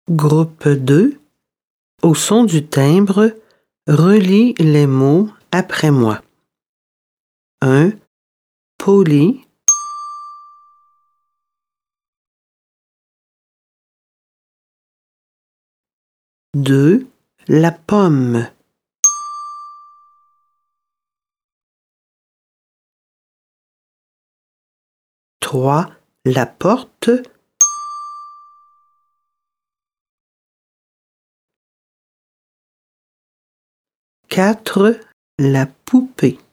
Groupe 2. Au son du timbre, relis les mots après moi. 1. Poli. 2. La pomme. 3. La porte. 4. La poupée.